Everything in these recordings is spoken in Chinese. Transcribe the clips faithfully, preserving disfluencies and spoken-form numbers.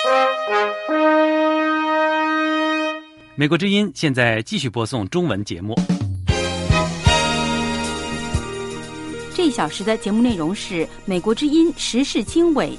美国之音现在继续播送中文节目。 这一小时的节目内容是美国之音时事经纬。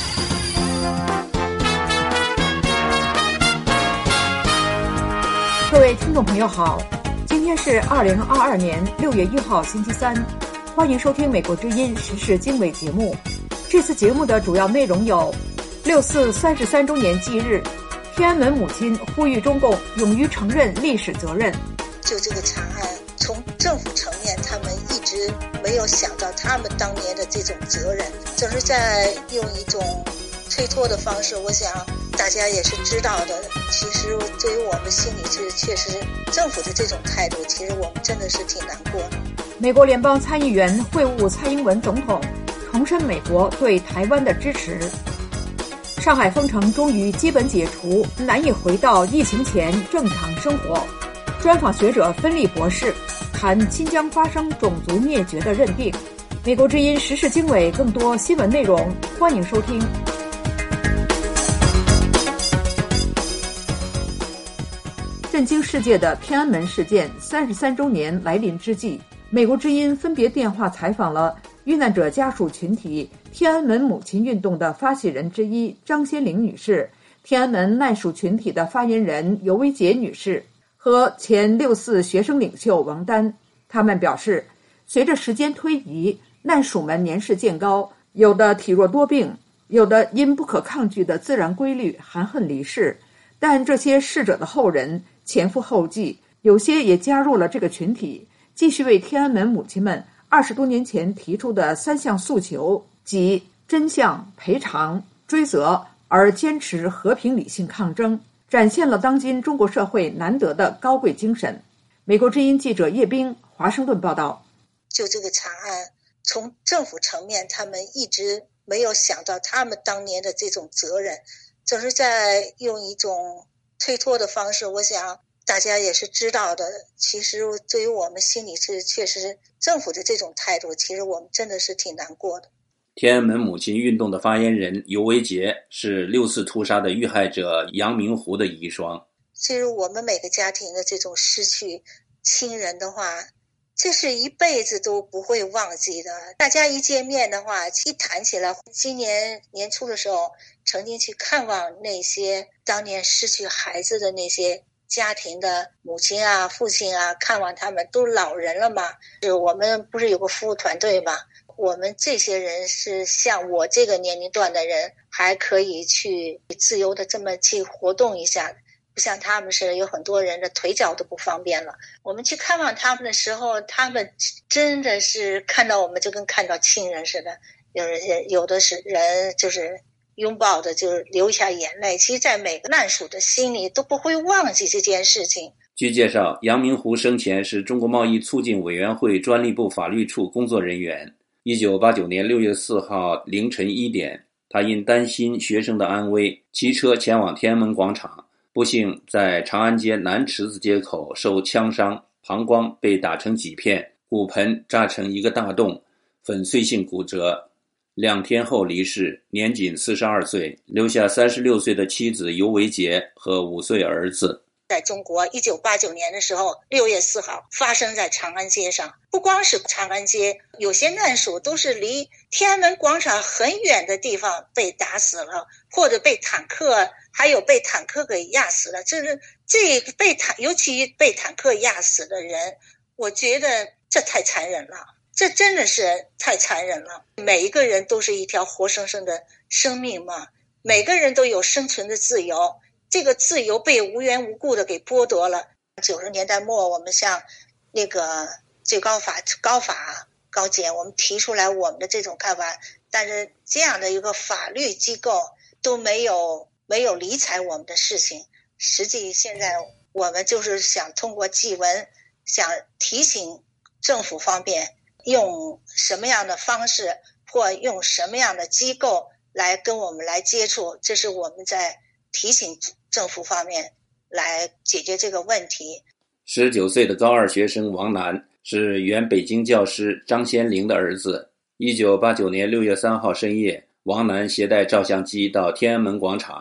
各位听众朋友好，今天是二零二二年六月一号星期三，欢迎收听美国之音时事经纬节目。这次节目的主要内容有：六四三十三周年忌日，天安门母亲呼吁中共勇于承认历史责任。 就这个查案，从政府层面，他们一直没有想到他们当年的这种责任，总是在用一种推脱的方式。我想大家也是知道的，其实对于我们心里是确实政府的这种态度，其实我们真的是挺难过的。 美国联邦参议员会晤蔡英文总统，重申美国对台湾的支持。上海封城终于基本解除，难以回到疫情前正常生活。专访学者芬利博士，谈新疆发生种族灭绝的认定。美国之音时事经纬更多新闻内容，欢迎收听。震惊世界的天安门事件三十三周年来临之际，美国之音分别电话采访了遇难者家属群体天安门母亲运动的发起人之一张先玲女士、天安门难属群体的发言人尤维洁女士和前六四学生领袖王丹。他们表示，随着时间推移，难属们年事渐高，有的体弱多病，有的因不可抗拒的自然规律含恨离世，但这些逝者的后人前赴后继，有些也加入了这个群体，继续为天安门母亲们二十多年前提出的三项诉求，即真相、赔偿、追责，而坚持和平理性抗争，展现了当今中国社会难得的高贵精神。美国之音记者叶冰华盛顿报道。 就这个查案，从政府层面，他们一直没有想到他们当年的这种责任，总是在用一种推脱的方式。我想大家也是知道的，其实对于我们心里是确实政府的这种态度，其实我们真的是挺难过的。 天安门母亲运动的发言人尤维洁是六四屠杀的遇害者杨明湖的遗孀。 其实我们每个家庭的这种失去亲人的话，这是一辈子都不会忘记的。大家一见面的话，一谈起来，今年年初的时候曾经去看望那些当年失去孩子的那些家庭的母亲啊、父亲啊，看望他们都老人了嘛。是我们不是有个服务团队嘛？我们这些人是像我这个年龄段的人，还可以去自由的这么去活动一下，不像他们是有很多人的腿脚都不方便了。我们去看望他们的时候，他们真的是看到我们就跟看到亲人似的，有人有的是人就是拥抱的就流下眼泪。其实在每个难属的心里都不会忘记这件事情。 据介绍，杨明湖生前是中国贸易促进委员会专利部法律处工作人员。一九八九年六月四号凌晨一点，他因担心学生的安危，骑车前往天安门广场，不幸在长安街南池子街口受枪伤，膀胱被打成几片，骨盆炸成一个大洞，粉碎性骨折。两天后离世，年仅四十二岁，留下三十六岁的妻子尤维洁和五岁儿子。 在中国一九八九年的时候，六月四号发生在长安街上。不光是长安街，有些难属都是离天安门广场很远的地方被打死了，或者被坦克，还有被坦克给压死了。这是这被坦尤其被坦克压死的人，我觉得这太残忍了，这真的是太残忍了。每一个人都是一条活生生的生命嘛，每个人都有生存的自由，这个自由被无缘无故的给剥夺了。九十年代末，我们向那个最高法、高法、高检，我们提出来我们的这种看法，但是这样的一个法律机构都没有没有理睬我们的事情。实际现在我们就是想通过祭文，想提醒政府方面用什么样的方式或用什么样的机构来跟我们来接触，这是我们在提醒政府方面来解决这个问题。 十九岁的高二学生王楠是原北京教师张先玲的儿子。一九八九年六月三号深夜，王楠携带照相机到天安门广场，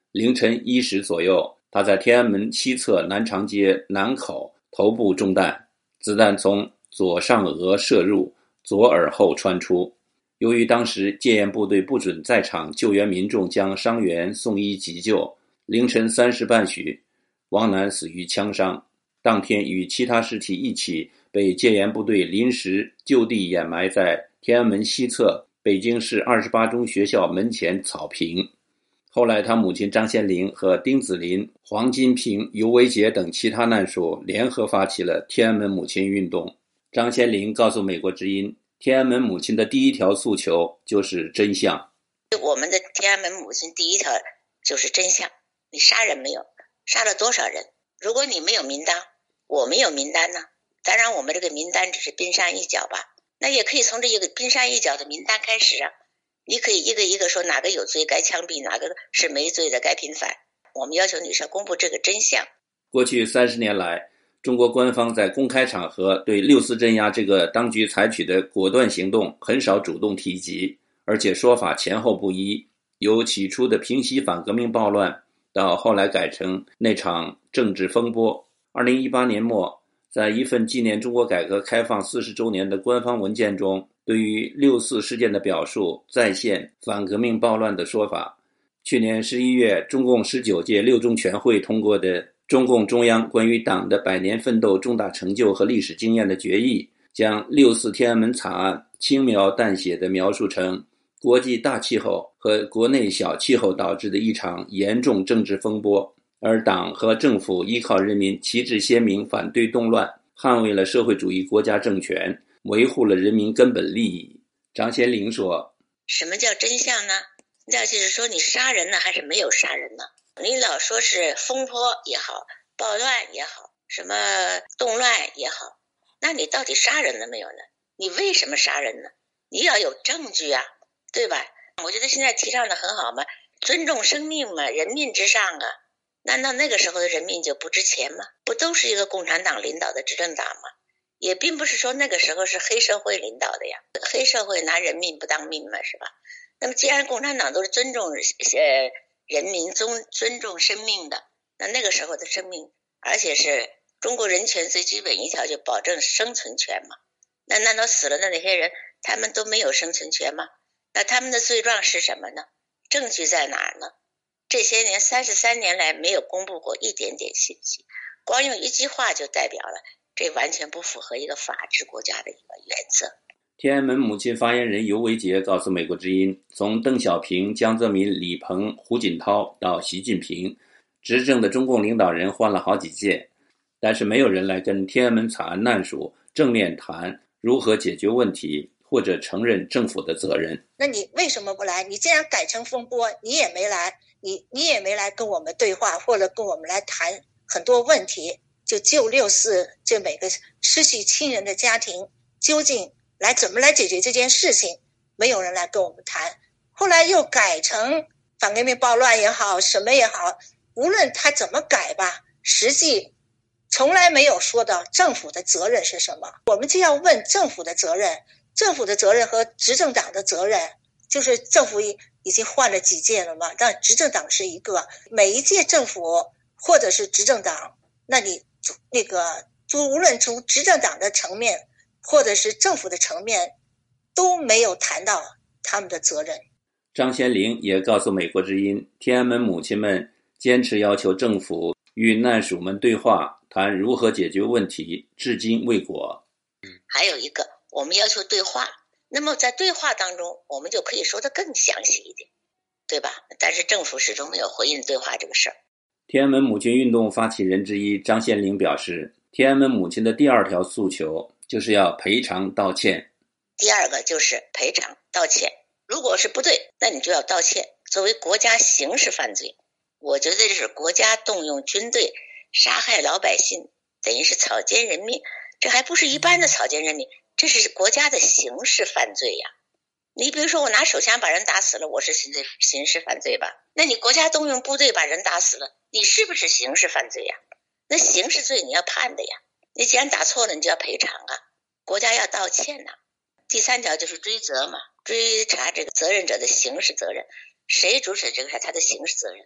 凌晨一时左右，他在天安门西侧南长街南口头部中弹，子弹从左上额射入，左耳后穿出。由于当时戒严部队不准在场救援民众将伤员送医急救，凌晨三时半许，王楠死于枪伤。当天与其他尸体一起被戒严部队临时就地掩埋在天安门西侧北京市二十八中学校门前草坪。后来他母亲张先玲和丁子霖、黄金平、尤维杰等其他难属联合发起了天安门母亲运动。张先玲告诉美国之音，天安门母亲的第一条诉求就是真相。 我们的天安门母亲第一条就是真相，你杀人没有？杀了多少人？如果你没有名单，我们有名单呢，当然我们这个名单只是冰山一角吧，那也可以从这一个冰山一角的名单开始啊，你可以一个一个说哪个有罪该枪毙，哪个是没罪的该平反。我们要求你是公布这个真相。 过去三十年来，中国官方在公开场合对六四镇压这个当局采取的果断行动很少主动提及，而且说法前后不一，由起初的平息反革命暴乱到后来改成那场政治风波。二零一八年末，在一份纪念中国改革开放四十周年的官方文件中，对于六四事件的表述再现反革命暴乱的说法。去年十一月，中共十九届六中全会通过的中共中央关于党的百年奋斗重大成就和历史经验的决议，将六四天安门惨案轻描淡写地描述成国际大气候和国内小气候导致的一场严重政治风波，而党和政府依靠人民旗帜鲜明反对动乱，捍卫了社会主义国家政权，维护了人民根本利益。张先玲说， 什么叫真相呢？那就是说你杀人呢还是没有杀人呢？你老说是风波也好，暴乱也好，什么动乱也好，那你到底杀人了没有呢？你为什么杀人呢？你要有证据啊，对吧？我觉得现在提倡的很好嘛，尊重生命嘛，人命之上啊。难道那个时候的人命就不值钱吗？不都是一个共产党领导的执政党吗？也并不是说那个时候是黑社会领导的呀，黑社会拿人命不当命嘛，是吧？那么既然共产党都是尊重呃人民尊尊重生命的，那那个时候的生命，而且是中国人权最基本一条就保证生存权嘛。那难道死了的那些人他们都没有生存权吗？那他们的罪状是什么呢？证据在哪儿呢？这些年三十三年来没有公布过一点点信息，光用一句话就代表了这完全不符合一个法治国家的一个原则。 天安门母亲发言人尤维杰告诉美国之音，从邓小平、江泽民、李鹏、胡锦涛到习近平，执政的中共领导人换了好几届，但是没有人来跟天安门惨案难属正面谈如何解决问题，或者承认政府的责任。 那你为什么不来？你既然改成风波，你也没来，你你也没来跟我们对话，或者跟我们来谈很多问题，就救六四这每个失去亲人的家庭究竟来怎么来解决这件事情，没有人来跟我们谈。后来又改成反革命暴乱也好，什么也好，无论他怎么改吧，实际从来没有说到政府的责任是什么。我们就要问政府的责任，政府的责任和执政党的责任，就是政府已经换了几届了嘛，但执政党是一个，每一届政府或者是执政党，那你那个就无论从执政党的层面或者是政府的层面都没有谈到他们的责任。 张先玲也告诉美国之音，天安门母亲们坚持要求政府与难属们对话，谈如何解决问题，至今未果。 还有一个，我们要求对话，那么在对话当中我们就可以说得更详细一点，对吧？但是政府始终没有回应对话这个事儿。 天安门母亲运动发起人之一张先玲表示，天安门母亲的第二条诉求就是要赔偿道歉。 第二个就是赔偿道歉，如果是不对，那你就要道歉。作为国家刑事犯罪，我觉得这是国家动用军队杀害老百姓，等于是草菅人命，这还不是一般的草菅人命，这是国家的刑事犯罪呀。你比如说我拿手枪把人打死了，我是刑事刑事犯罪吧？那你国家动用部队把人打死了，你是不是刑事犯罪呀？那刑事罪你要判的呀，你既然打错了你就要赔偿啊，国家要道歉呐。第三条就是追责嘛，追查这个责任者的刑事责任，谁主使这个是他的刑事责任。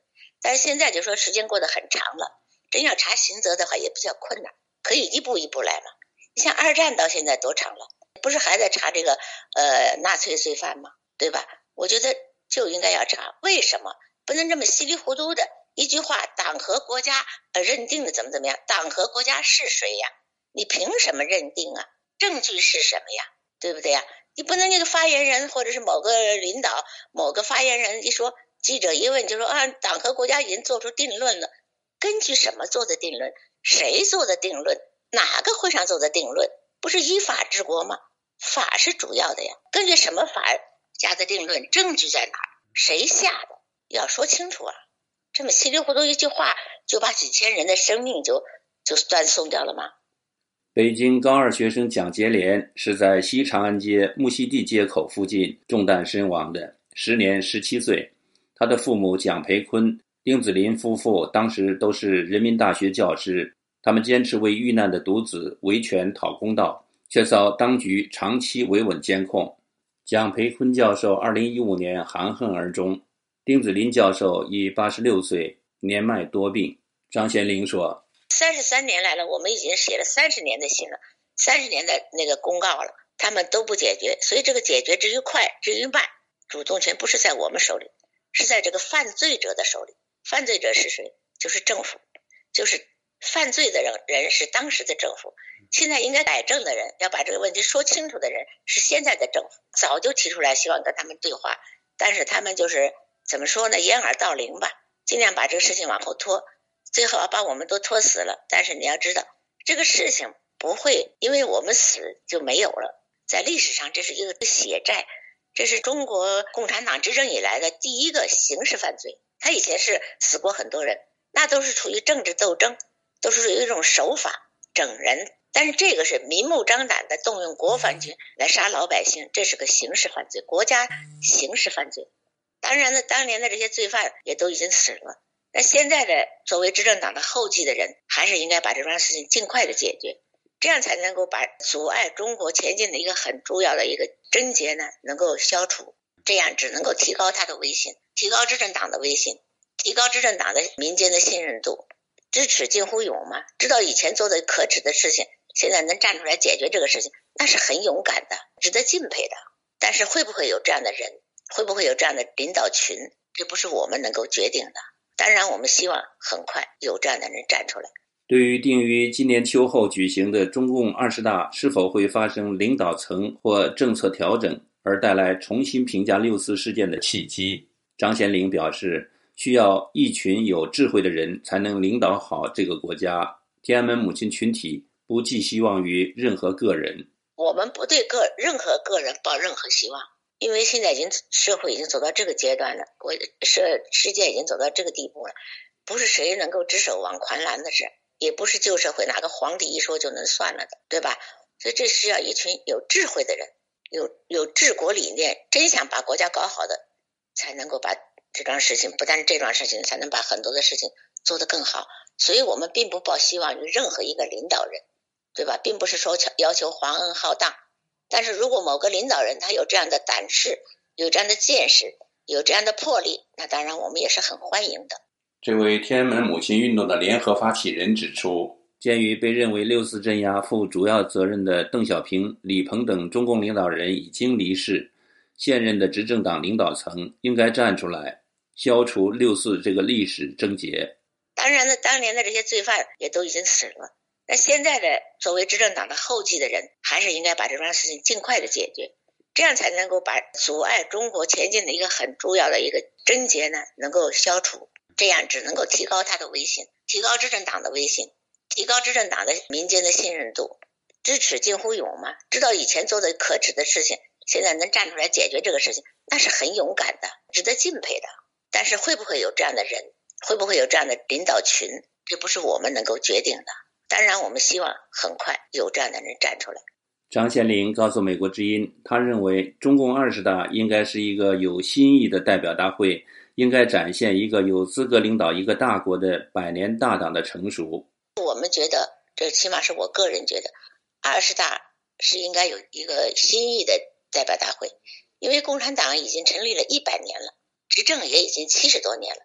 但是现在就说时间过得很长了，真要查刑责的话也比较困难，可以一步一步来嘛。你像二战到现在多长了，不是还在查这个呃纳粹罪犯吗？对吧？我觉得就应该要查，为什么不能这么稀里糊涂的一句话，党和国家呃认定的怎么怎么样？党和国家是谁呀？你凭什么认定啊？证据是什么呀？对不对呀？你不能那个发言人或者是某个领导某个发言人一说，记者一问就说啊，党和国家已经做出定论了，根据什么做的定论？谁做的定论？哪个会上做的定论？不是依法治国吗？法是主要的呀，根据什么法下的定论？证据在哪？谁下的？要说清楚啊！这么稀里糊涂一句话就把几千人的生命就就断送掉了吗？ 北京高二学生蒋洁莲是在西长安街木樨地街口附近中弹身亡的，时年十七岁。他的父母蒋培坤、丁子霖夫妇当时都是人民大学教师，他们坚持为遇难的独子维权讨公道，却遭当局长期维稳监控。蒋培坤教授二零一五年含恨而终，丁子霖教授已八十六岁，年迈多病。张贤林说， 三十三年来了，我们已经写了三十年的信了，三十年的那个公告了，他们都不解决，所以这个解决至于快至于慢，主动权不是在我们手里，是在这个犯罪者的手里。犯罪者是谁？就是政府，就是犯罪的人人是当时的政府，现在应该改正的人，要把这个问题说清楚的人是现在的政府。早就提出来希望跟他们对话，但是他们就是怎么说呢，掩耳盗铃吧，尽量把这个事情往后拖，最后把我们都拖死了。但是你要知道，这个事情不会因为我们死就没有了，在历史上这是一个血债，这是中国共产党执政以来的第一个刑事犯罪。他以前是死过很多人，那都是处于政治斗争，都是有一种手法整人，但是这个是明目张胆的动用国防军来杀老百姓，这是个刑事犯罪，国家刑事犯罪。当然呢，当年的这些罪犯也都已经死了，那现在的作为执政党的后继的人，还是应该把这桩事情尽快的解决，这样才能够把阻碍中国前进的一个很重要的一个症结呢能够消除，这样只能够提高他的威信，提高执政党的威信，提高执政党的民间的信任度。知耻近乎勇嘛，知道以前做的可耻的事情，现在能站出来解决这个事情，那是很勇敢的，值得敬佩的。但是会不会有这样的人，会不会有这样的领导群，这不是我们能够决定的。当然我们希望很快有这样的人站出来。 对于定于今年秋后举行的中共二十大是否会发生领导层或政策调整而带来重新评价六四事件的契机，张贤林表示，需要一群有智慧的人才能领导好这个国家。天安门母亲群体不寄希望于任何个人， 我们不对个任何个人抱任何希望，因为现在已经社会已经走到这个阶段了，国世世界已经走到这个地步了，不是谁能够指手往宽澜的事，也不是旧社会哪个皇帝一说就能算了的，对吧？所以这是要一群有智慧的人，有有治国理念，真想把国家搞好的，才能够把这桩事情，不但是这桩事情，才能把很多的事情做得更好。所以我们并不抱希望于任何一个领导人，对吧？并不是说要求皇恩浩荡，但是如果某个领导人他有这样的胆识，有这样的见识，有这样的魄力，那当然我们也是很欢迎的。 这位天安门母亲运动的联合发起人指出，鉴于被认为六四镇压负主要责任的邓小平、李鹏等中共领导人已经离世，现任的执政党领导层应该站出来消除六四这个历史症结。 当然呢，当年的这些罪犯也都已经死了，那现在的作为执政党的后继的人，还是应该把这桩事情尽快的解决，这样才能够把阻碍中国前进的一个很重要的一个症结呢能够消除，这样只能够提高他的威信，提高执政党的威信，提高执政党的民间的信任度。知耻近乎勇嘛，知道以前做的可耻的事情，现在能站出来解决这个事情，那是很勇敢的，值得敬佩的。但是会不会有这样的人，会不会有这样的领导群，这不是我们能够决定的。当然我们希望很快有这样的人站出来。 张贤林告诉美国之音，他认为中共二十大应该是一个有新意的代表大会，应该展现一个有资格领导一个大国的百年大党的成熟。 我们觉得，这起码是我个人觉得，二十大是应该有一个新意的代表大会，因为共产党已经成立了一百年了，执政也已经七十多年了，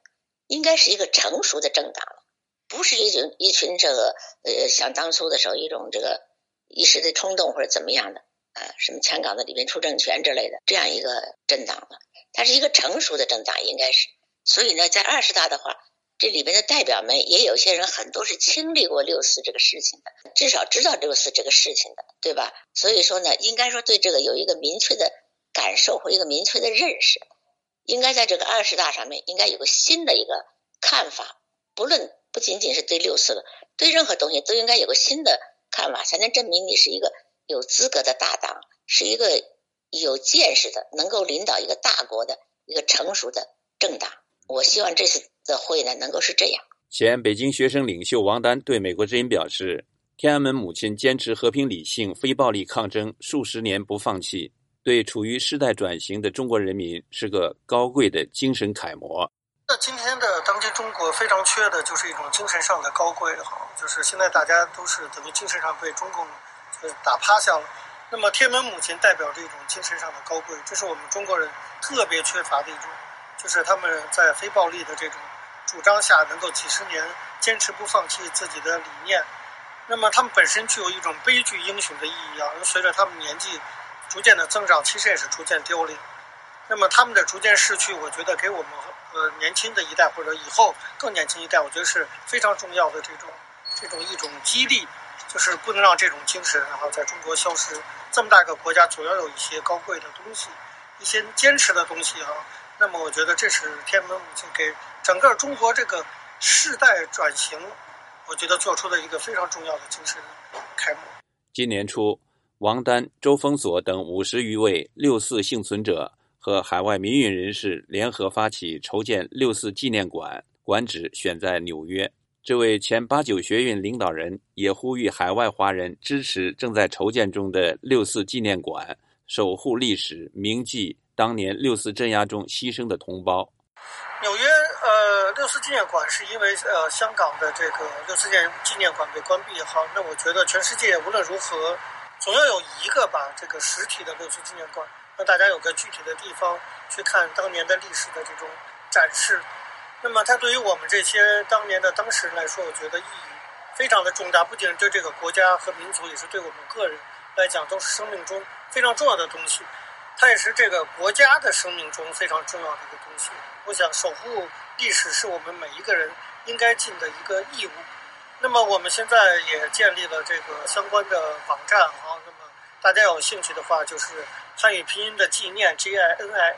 应该是一个成熟的政党，不是一种一群这个呃像当初的时候一种这个一时的冲动或者怎么样的啊、呃，什么香港的里面出政权之类的这样一个政党了，它是一个成熟的政党应该是。所以呢，在二十大的话，这里面的代表们也有些人很多是经历过六四这个事情的，至少知道六四这个事情的，对吧？所以说呢，应该说对这个有一个明确的感受或一个明确的认识，应该在这个二十大上面应该有个新的一个看法，不论不仅仅是对六四了，对任何东西都应该有个新的看法，才能证明你是一个有资格的大党，是一个有见识的能够领导一个大国的一个成熟的政党。我希望这次的会呢能够是这样。 前北京学生领袖王丹对美国之音表示，天安门母亲坚持和平理性非暴力抗争数十年不放弃，对处于世代转型的中国人民是个高贵的精神楷模。 那今天的当今中国非常缺的就是一种精神上的高贵哈，就是现在大家都是等于精神上被中共就是打趴下了。那么天安门母亲代表这种精神上的高贵，这是我们中国人特别缺乏的一种，就是他们在非暴力的这种主张下能够几十年坚持不放弃自己的理念。那么他们本身具有一种悲剧英雄的意义啊，随着他们年纪逐渐的增长，其实也是逐渐凋零。那么他们的逐渐逝去，我觉得给我们呃年轻的一代或者以后更年轻一代，我觉得是非常重要的这种这种一种激励，就是不能让这种精神然后在中国消失。这么大个国家总要有一些高贵的东西，一些坚持的东西啊。那么我觉得这是天安门母亲给整个中国这个世代转型，我觉得做出的一个非常重要的精神楷模。 今年初，王丹、周峰锁等五十余位六四幸存者和海外民运人士联合发起筹建六四纪念馆，馆址选在纽约。这位前八九学运领导人也呼吁海外华人支持正在筹建中的六四纪念馆，守护历史，铭记当年六四镇压中牺牲的同胞。 纽约呃六四纪念馆是因为呃香港的这个六四纪念馆被关闭也好，那我觉得全世界无论如何总要有一个吧这个实体的六四纪念馆，让大家有个具体的地方去看当年的历史的这种展示。那么它对于我们这些当年的当事人来说，我觉得意义非常的重大，不仅对这个国家和民族，也是对我们个人来讲都是生命中非常重要的东西，它也是这个国家的生命中非常重要的一个东西。我想守护历史是我们每一个人应该尽的一个义务。那么我们现在也建立了这个相关的网站啊，那么大家有兴趣的话，就是汉语拼音的纪念 G I N I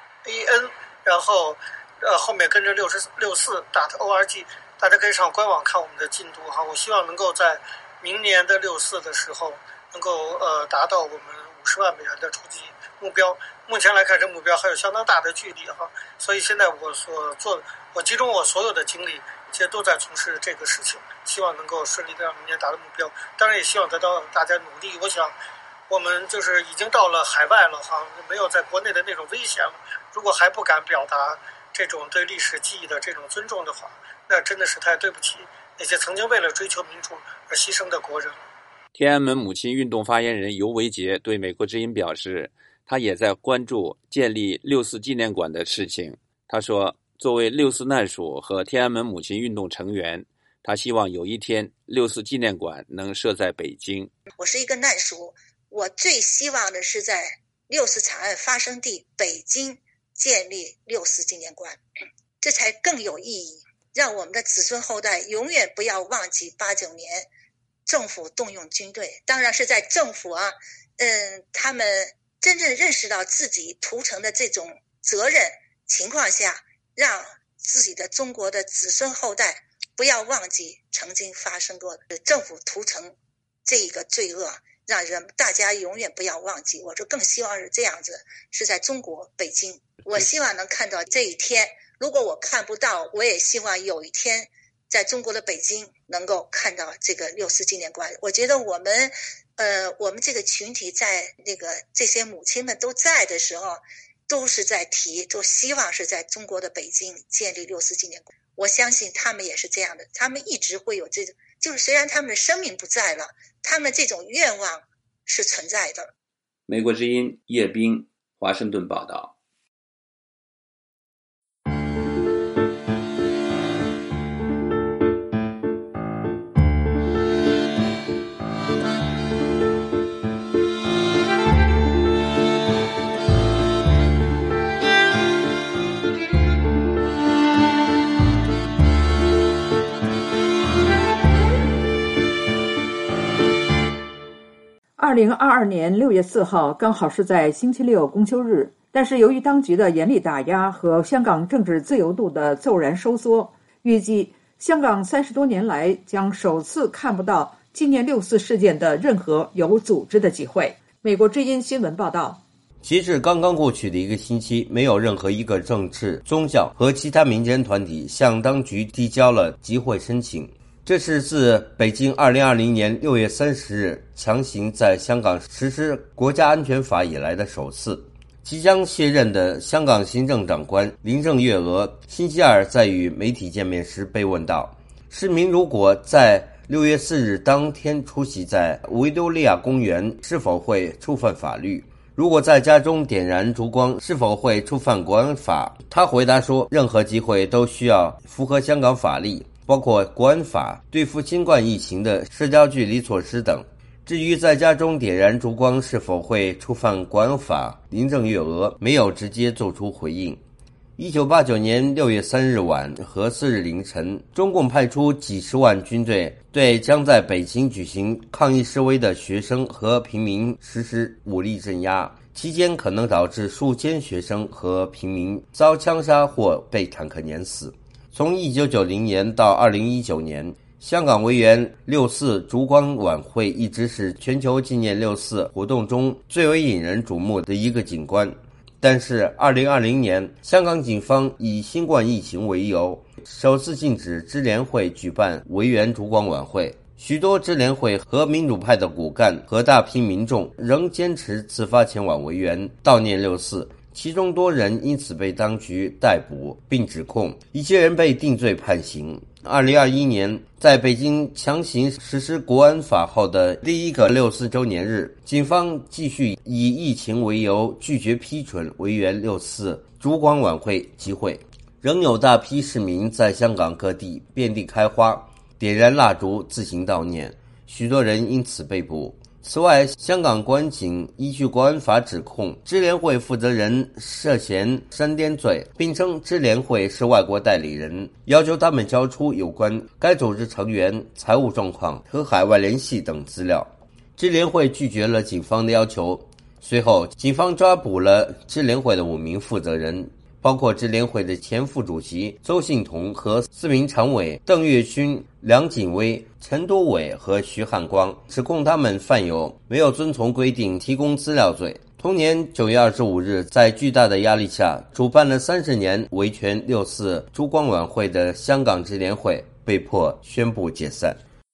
A N， 然后呃后面跟着六十六四 .org， 大家可以上官网看我们的进度哈。我希望能够在明年的六四的时候，能够呃达到我们五十万美元的筹集目标。目前来看，这目标还有相当大的距离哈，所以现在我所做，我集中我所有的精力，其实都在从事这个事情，希望能够顺利的让明年达到目标。当然也希望得到大家努力。我想，我们就是已经到了海外了哈，没有在国内的那种危险了。如果还不敢表达这种对历史记忆的这种尊重的话，那真的是太对不起那些曾经为了追求民主而牺牲的国人了。 天安门母亲运动发言人尤维杰对美国之音表示，他也在关注建立六四纪念馆的事情。他说，作为六四难属和天安门母亲运动成员，他希望有一天六四纪念馆能设在北京。 我是一个难属，我最希望的是在六四惨案发生地北京建立六四纪念馆，这才更有意义，让我们的子孙后代永远不要忘记八九年政府动用军队，当然是在政府啊，嗯，他们真正认识到自己屠城的这种责任情况下，让自己的中国的子孙后代不要忘记曾经发生过的政府屠城这一个罪恶，让人大家永远不要忘记。我就更希望是这样子，是在中国北京，我希望能看到这一天。如果我看不到，我也希望有一天在中国的北京能够看到这个六四纪念馆。我觉得我们呃，我们这个群体在那个这些母亲们都在的时候，都是在提，都希望是在中国的北京建立六四纪念馆。我相信他们也是这样的，他们一直会有这种，就是虽然他们的生命不在了，他们这种愿望是存在的。 美国之音叶冰，华盛顿报道。 二零二二年六月四号刚好是在星期六公休日，但是由于当局的严厉打压和香港政治自由度的骤然收缩，预计香港三十多年来将首次看不到纪念六四事件的任何有组织的集会。美国之音新闻报道， 截至刚刚过去的一个星期，没有任何一个政治、宗教和其他民间团体向当局递交了集会申请。这是自北京二零二零年六月三十日强行在香港实施国家安全法以来的首次。即将卸任的香港行政长官林郑月娥星期二在与媒体见面时被问到，市民如果在六月四日当天出席在维多利亚公园，是否会触犯法律？如果在家中点燃烛光，是否会触犯国安法？他回答说，任何集会都需要符合香港法律，包括国安法、对付新冠疫情的社交距离措施等。至于在家中点燃烛光是否会触犯国安法，林郑月娥没有直接做出回应。一九八九年六月三日晚和四日凌晨，中共派出几十万军队对将在北京举行抗议示威的学生和平民实施武力镇压，期间可能导致数千学生和平民遭枪杀或被坦克碾死。从一九九零年到二零一九年，香港维园六四烛光晚会一直是全球纪念六四活动中最为引人瞩目的一个景观。但是二零二零年，香港警方以新冠疫情为由，首次禁止支联会举办维园烛光晚会。许多支联会和民主派的骨干和大批民众仍坚持自发前往维园悼念六四，其中多人因此被当局逮捕并指控，一些人被定罪判刑。二零二一年，在北京强行实施国安法后的第一个六四周年日，警方继续以疫情为由拒绝批准维园六四烛光晚会集会，仍有大批市民在香港各地遍地开花，点燃蜡烛自行悼念，许多人因此被捕。此外，香港国安警依据国安法指控支联会负责人涉嫌煽颠罪，并称支联会是外国代理人，要求他们交出有关该组织成员财务状况和海外联系等资料。支联会拒绝了警方的要求。随后，警方抓捕了支联会的五名负责人，包括支联会的前副主席邹信同和四名常委邓岳勋、梁锦威、陈都伟和徐汉光，指控他们犯有没有遵从规定提供资料罪。同年九月二十五日，在巨大的压力下，主办了三十年维权六四烛光晚会的香港支联会被迫宣布解散。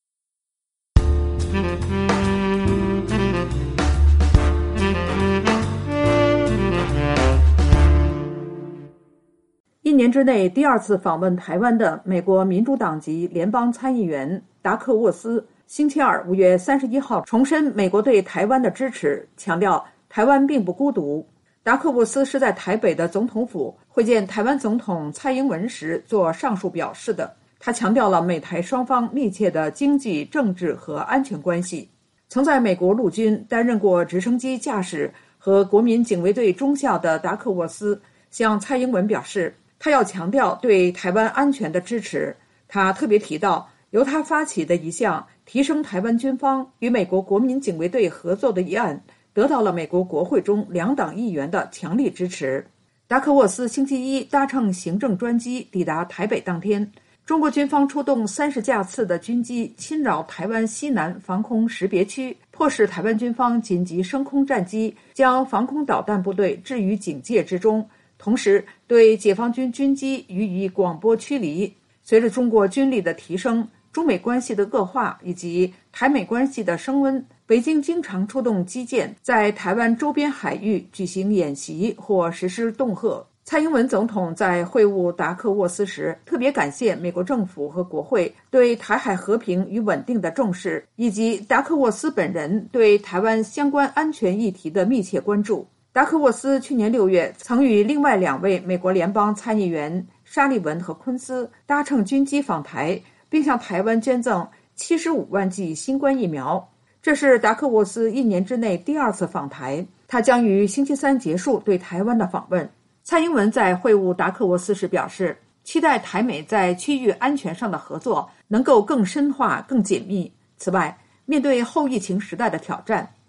一年之内第二次访问台湾的美国民主党籍联邦参议员达克沃斯，星期二五月三十一号重申美国对台湾的支持，强调台湾并不孤独。达克沃斯是在台北的总统府会见台湾总统蔡英文时做上述表示的。他强调了美台双方密切的经济、政治和安全关系。曾在美国陆军担任过直升机驾驶和国民警卫队中校的达克沃斯向蔡英文表示，他要强调对台湾安全的支持。他特别提到，由他发起的一项提升台湾军方与美国国民警卫队合作的议案，得到了美国国会中两党议员的强力支持。达克沃斯星期一搭乘行政专机抵达台北当天，中国军方出动三十架次的军机侵扰台湾西南防空识别区，迫使台湾军方紧急升空战机将防空导弹部队置于警戒之中，同时对解放军军机予以广播驱离。随着中国军力的提升，中美关系的恶化以及台美关系的升温，北京经常出动机舰在台湾周边海域举行演习或实施恫吓。蔡英文总统在会晤达克沃斯时，特别感谢美国政府和国会对台海和平与稳定的重视，以及达克沃斯本人对台湾相关安全议题的密切关注。达克沃斯去年六月曾与另外两位美国联邦参议员沙利文和昆斯搭乘军机访台，并向台湾捐赠七十五万剂新冠疫苗。这是达克沃斯一年之内第二次访台，他将于星期三结束对台湾的访问。蔡英文在会晤达克沃斯时表示，期待台美在区域安全上的合作能够更深化、更紧密。此外，面对后疫情时代的挑战，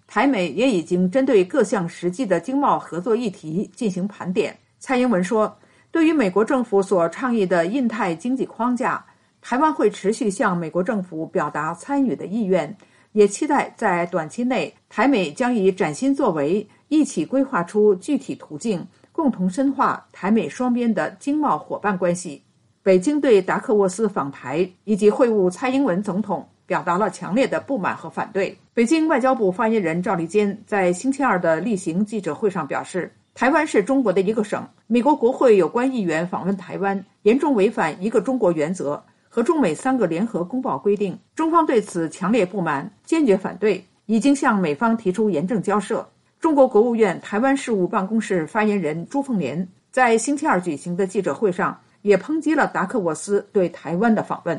台美也已经针对各项实际的经贸合作议题进行盘点。蔡英文说，对于美国政府所倡议的印太经济框架，台湾会持续向美国政府表达参与的意愿，也期待在短期内台美将以崭新作为，一起规划出具体途径，共同深化台美双边的经贸伙伴关系。北京对达克沃斯访台以及会晤蔡英文总统表达了强烈的不满和反对。北京外交部发言人赵立坚在星期二的例行记者会上表示，台湾是中国的一个省，美国国会有关议员访问台湾，严重违反一个中国原则和中美三个联合公报规定，中方对此强烈不满，坚决反对，已经向美方提出严正交涉。中国国务院台湾事务办公室发言人朱凤莲在星期二举行的记者会上也抨击了达克沃斯对台湾的访问。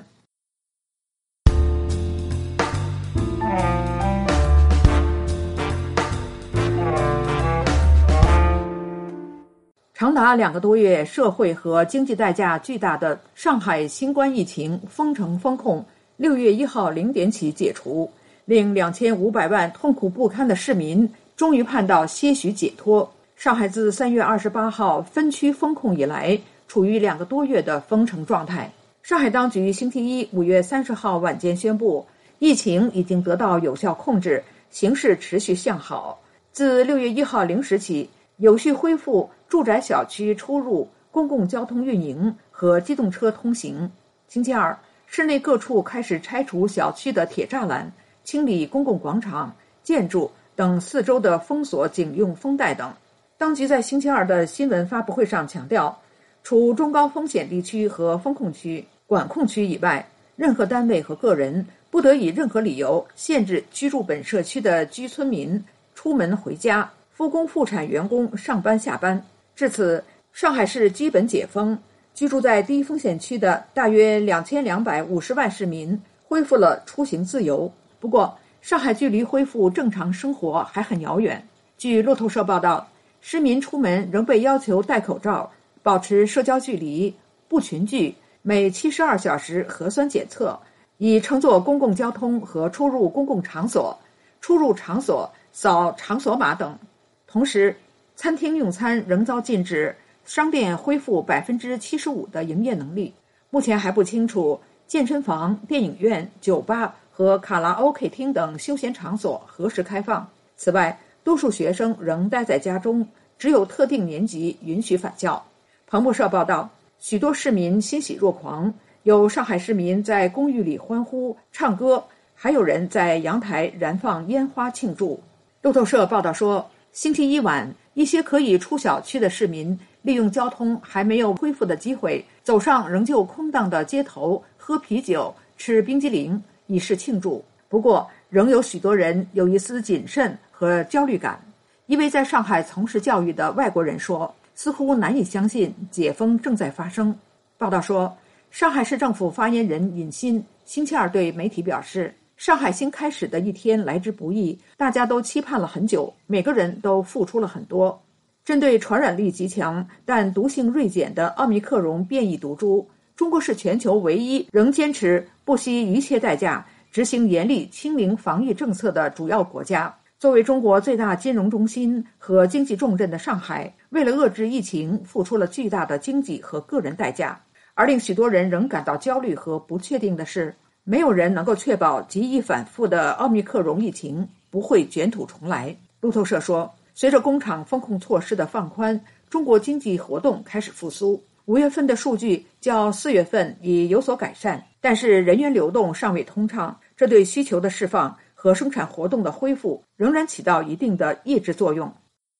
长达两个多月，社会和经济代价巨大的上海新冠疫情封城封控，六月一号零点起解除，令两千五百万痛苦不堪的市民终于盼到些许解脱。上海自三月二十八号分区封控以来，处于两个多月的封城状态。上海当局星期一五月三十号晚间宣布，疫情已经得到有效控制，形势持续向好。自六月一号零时起，有序恢复住宅小区出入、公共交通运营和机动车通行。星期二，市内各处开始拆除小区的铁栅栏，清理公共广场、建筑等四周的封锁警用封带等。当局在星期二的新闻发布会上强调，除中高风险地区和封控区、管控区以外，任何单位和个人不得以任何理由限制居住本社区的居村民出门回家，复工复产员工上班下班。至此，上海市基本解封，居住在低风险区的大约两千两百五十万市民恢复了出行自由。不过，上海距离恢复正常生活还很遥远。据路透社报道，市民出门仍被要求戴口罩、保持社交距离、不群聚，每七十二小时核酸检测，以乘坐公共交通和出入公共场所、出入场所扫场所码等。同时，餐厅用餐仍遭禁止，商店恢复百分之七十五的营业能力。目前还不清楚健身房、电影院、酒吧和卡拉 OK 厅等休闲场所何时开放。此外，多数学生仍待在家中，只有特定年级允许返校。彭博社报道，许多市民欣喜若狂，有上海市民在公寓里欢呼、唱歌，还有人在阳台燃放烟花庆祝。路透社报道说，星期一晚，一些可以出小区的市民利用交通还没有恢复的机会，走上仍旧空荡的街头，喝啤酒、吃冰激凌，以示庆祝。不过，仍有许多人有一丝谨慎和焦虑感。一位在上海从事教育的外国人说，似乎难以相信解封正在发生。报道说，上海市政府发言人尹欣星期二对媒体表示，上海新开始的一天来之不易，大家都期盼了很久，每个人都付出了很多。针对传染力极强但毒性锐减的奥密克戎变异毒株，中国是全球唯一仍坚持不惜一切代价执行严厉清零防疫政策的主要国家。作为中国最大金融中心和经济重镇的上海，为了遏制疫情付出了巨大的经济和个人代价。而令许多人仍感到焦虑和不确定的是，没有人能够确保极易反复的奥密克戎疫情不会卷土重来。路透社说，随着工厂封控措施的放宽，中国经济活动开始复苏。五月份的数据较四月份已有所改善，但是人员流动尚未通畅，这对需求的释放和生产活动的恢复仍然起到一定的抑制作用。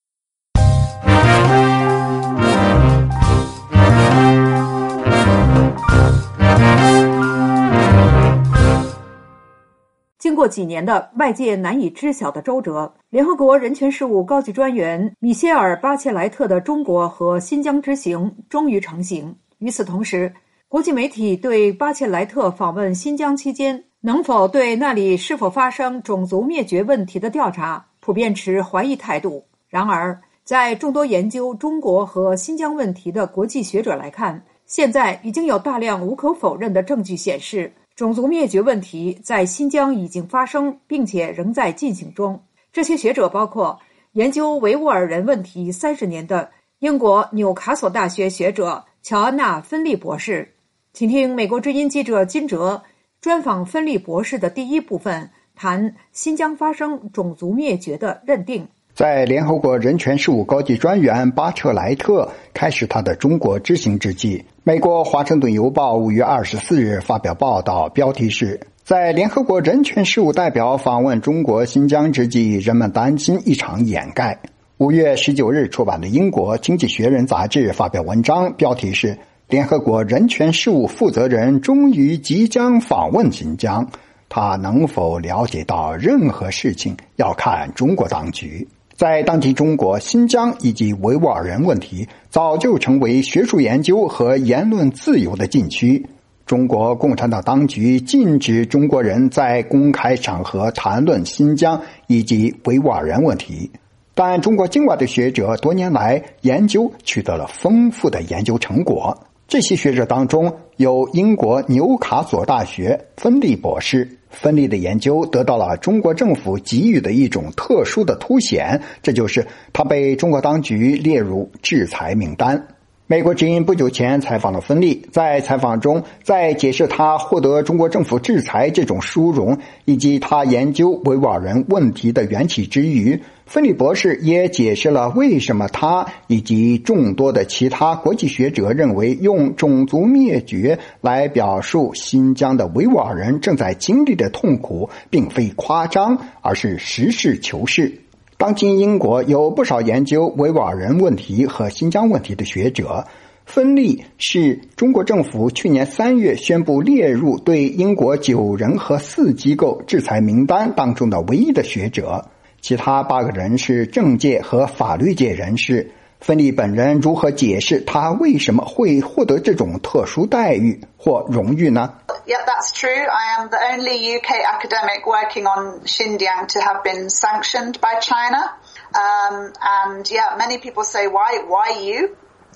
经过几年的外界难以知晓的周折，联合国人权事务高级专员米歇尔·巴切莱特的中国和新疆之行终于成行。与此同时，国际媒体对巴切莱特访问新疆期间能否对那里是否发生种族灭绝问题的调查普遍持怀疑态度。然而，在众多研究中国和新疆问题的国际学者来看，现在已经有大量无可否认的证据显示，种族灭绝问题在新疆已经发生，并且仍在进行中。 这些学者包括研究维吾尔人问题三十年的英国纽卡索大学学者乔安娜·芬利博士。请听美国之音记者金哲专访芬利博士的第一部分，谈新疆发生种族灭绝的认定。 在联合国人权事务高级专员巴彻莱特开始他的中国之行之际，美国华盛顿邮报五月二十四日发表报道，标题是在联合国人权事务代表访问中国新疆之际，人们担心一场掩盖。五月十九日出版的英国经济学人杂志发表文章，标题是联合国人权事务负责人终于即将访问新疆，他能否了解到任何事情要看中国当局。在当今中国，新疆以及维吾尔人问题早就成为学术研究和言论自由的禁区。中国共产党当局禁止中国人在公开场合谈论新疆以及维吾尔人问题，但中国境外的学者多年来研究取得了丰富的研究成果。这些学者当中有英国纽卡索大学芬利博士，芬利的研究得到了中国政府给予的一种特殊的凸显，这就是他被中国当局列入制裁名单。美国之音不久前采访了芬利，在采访中，在解释他获得中国政府制裁这种殊荣，以及他研究维吾尔人问题的缘起之余，芬利博士也解释了为什么他以及众多的其他国际学者认为用种族灭绝来表述新疆的维吾尔人正在经历的痛苦并非夸张，而是实事求是。当今英国有不少研究维吾尔人问题和新疆问题的学者，芬利是中国政府去年三月宣布列入对英国九人和四机构制裁名单当中的唯一的学者，其他八个人是政界和法律界人士。芬利本人如何解释他为什么会获得这种特殊待遇或荣誉呢？ Yeah, that's true. I am the only U K academic working on Xinjiang to have been sanctioned by China. Um, and yeah, many people say, why, why you?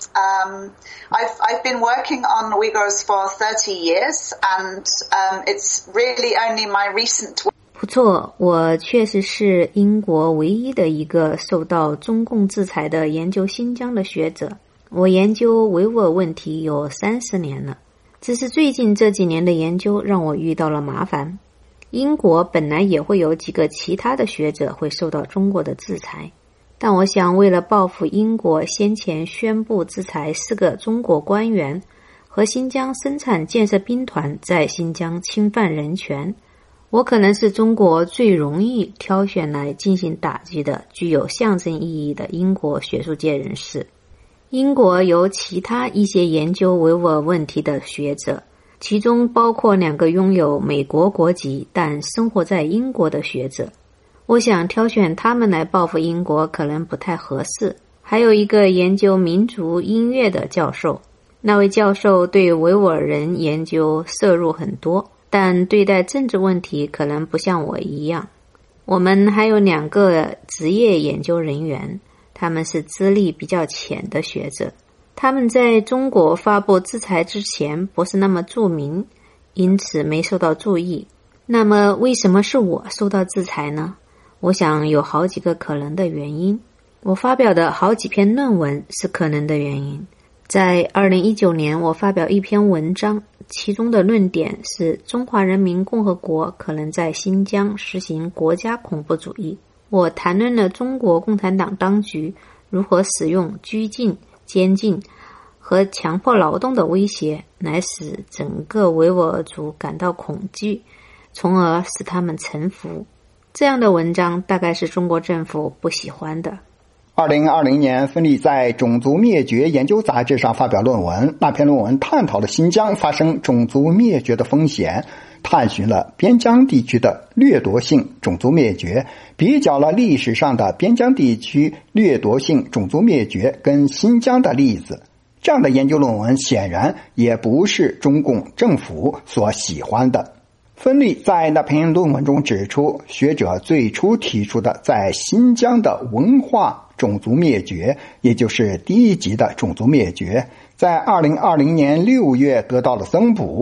Um, I've, I've been working on Uyghurs for thirty years, and um, it's really only my recent work. 不错，我确实是英国唯一的一个受到中共制裁的研究新疆的学者。我研究维吾尔问题有三十年了，只是最近这几年的研究让我遇到了麻烦。英国本来也会有几个其他的学者会受到中国的制裁，但我想为了报复英国先前宣布制裁四个中国官员和新疆生产建设兵团在新疆侵犯人权，我可能是中国最容易挑选来进行打击的具有象征意义的英国学术界人士。英国有其他一些研究维吾尔问题的学者，其中包括两个拥有美国国籍但生活在英国的学者。我想挑选他们来报复英国可能不太合适。还有一个研究民族音乐的教授，那位教授对维吾尔人研究涉入很多，但对待政治问题可能不像我一样。我们还有两个职业研究人员，他们是资历比较浅的学者，他们在中国发布制裁之前不是那么著名，因此没受到注意。那么为什么是我受到制裁呢？我想有好几个可能的原因。我发表的好几篇论文是可能的原因。在二零一九年，我发表一篇文章，其中的论点是中华人民共和国可能在新疆实行国家恐怖主义。我谈论了中国共产党当局如何使用拘禁、监禁和强迫劳动的威胁来使整个维吾尔族感到恐惧，从而使他们臣服。这样的文章大概是中国政府不喜欢的。 二零二零年，芬利在《种族灭绝研究杂志》上发表论文，那篇论文探讨了新疆发生种族灭绝的风险，探寻了边疆地区的掠夺性种族灭绝，比较了历史上的边疆地区掠夺性种族灭绝跟新疆的例子。这样的研究论文显然也不是中共政府所喜欢的。芬利在那篇论文中指出，学者最初提出的在新疆的文化种族灭绝，也就是第一级的种族灭绝，在二零二零年六月得到了增补。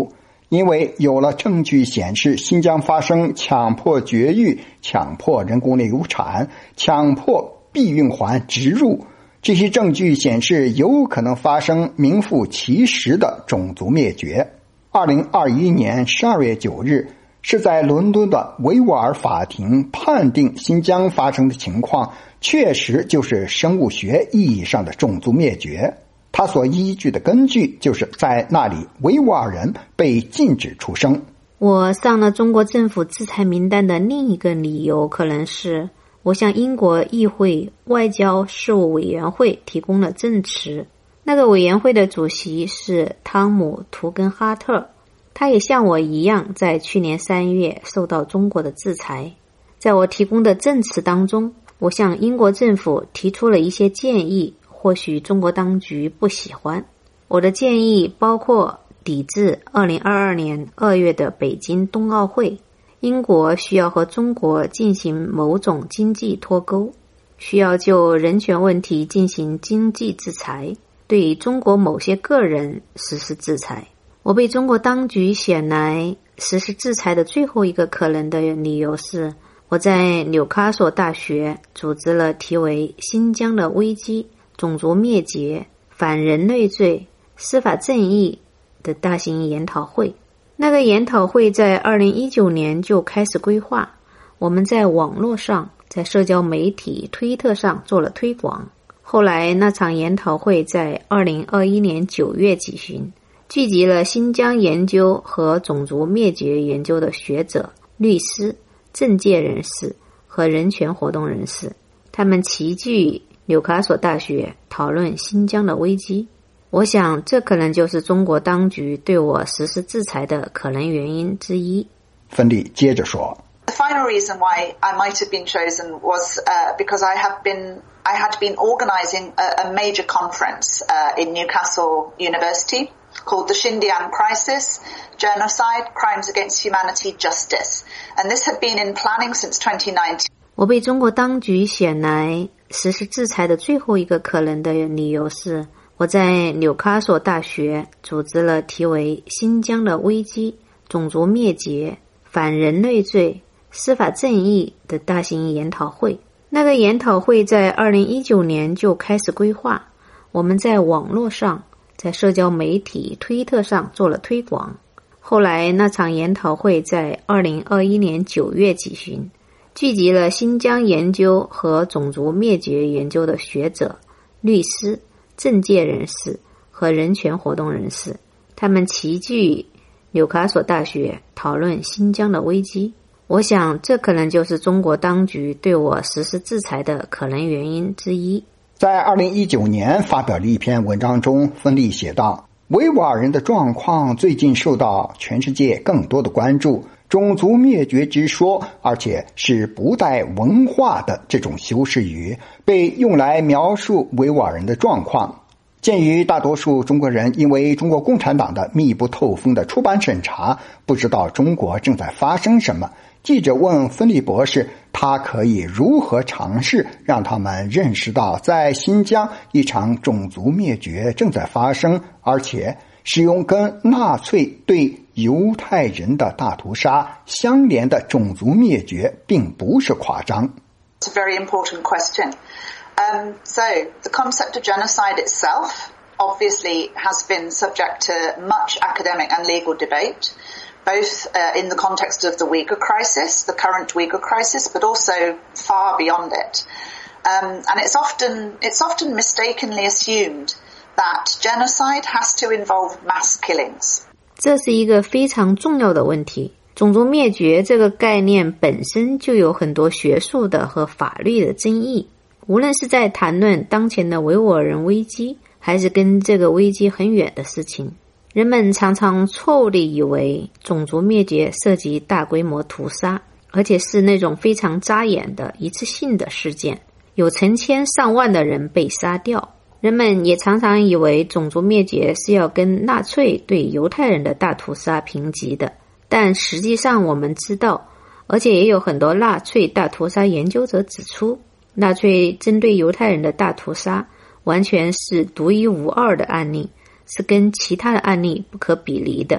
因为有了证据显示新疆发生强迫绝育、强迫人工流产、强迫避孕环植入，这些证据显示有可能发生名副其实的种族灭绝。二零二一年十二月九日，是在伦敦的维吾尔法庭判定新疆发生的情况确实就是生物学意义上的种族灭绝。他所依据的根据就是在那里维吾尔人被禁止出生。 我上了中国政府制裁名单的另一个理由可能是我向英国议会外交事务委员会提供了证词。那个委员会的主席是汤姆·图根哈特，他也像我一样在去年三月受到中国的制裁。在我提供的证词当中，我向英国政府提出了一些建议，或许中国当局不喜欢。我的建议包括抵制二零二二年二月的北京冬奥会，英国需要和中国进行某种经济脱钩，需要就人权问题进行经济制裁，对中国某些个人实施制裁。我被中国当局选来实施制裁的最后一个可能的理由是，我在纽卡索大学组织了题为《新疆的危机：种族灭绝、反人类罪、司法正义》的大型研讨会。那个研讨会在二零一九年就开始规划，我们在网络上、在社交媒体推特上做了推广。后来那场研讨会在二零二一年九月举行，聚集了新疆研究和种族灭绝研究的学者、律师、政界人士和人权活动人士，他们齐聚纽卡索大学讨论新疆的危机。我想这可能就是中国当局对我实施制裁的可能原因之一。 芬利接着说， The final reason why I might have been chosen was uh, because I have been I had been organizing a, a major conference uh, in Newcastle University called the Xinjiang Crisis, Genocide, Crimes Against Humanity, Justice. And this had been in planning since twenty nineteen. 我被中国当局选来实施制裁的最后一个可能的理由是，我在纽卡索大学组织了题为《新疆的危机：种族灭绝、反人类罪、司法正义》的大型研讨会。那个研讨会在二零一九年就开始规划，我们在网络上、在社交媒体推特上做了推广。后来那场研讨会在二零二一年九月举行，聚集了新疆研究和种族灭绝研究的学者、律师、政界人士和人权活动人士，他们齐聚纽卡索大学讨论新疆的危机。我想这可能就是中国当局对我实施制裁的可能原因之一。 在二零一九年发表的一篇文章中，芬利写道，维吾尔人的状况最近受到全世界更多的关注，种族灭绝之说，而且是不带文化的这种修饰语被用来描述维吾尔人的状况。鉴于大多数中国人因为中国共产党的密不透风的出版审查，不知道中国正在发生什么，记者问芬利博士，他可以如何尝试让他们认识到在新疆一场种族灭绝正在发生，而且使用跟纳粹对犹太人的大屠杀相连的种族灭绝并不是夸张。 It's a very important question. Um, so the concept of genocide itself obviously has been subject to much academic and legal debate, both uh, in the context of the Uyghur crisis, the current Uyghur crisis, but also far beyond it. Um, and it's often, it's often mistakenly assumed that genocide has to involve mass killings. 这是一个非常重要的问题。种族灭绝这个概念本身就有很多学术的和法律的争议。无论是在谈论当前的维吾尔人危机，还是跟这个危机很远的事情，人们常常错误地以为种族灭绝涉及大规模屠杀，而且是那种非常扎眼的一次性的事件，有成千上万的人被杀掉。人们也常常以为种族灭绝是要跟纳粹对犹太人的大屠杀平级的，但实际上我们知道，而且也有很多纳粹大屠杀研究者指出，纳粹针对犹太人的大屠杀完全是独一无二的案例，是跟其他的案例不可比拟的。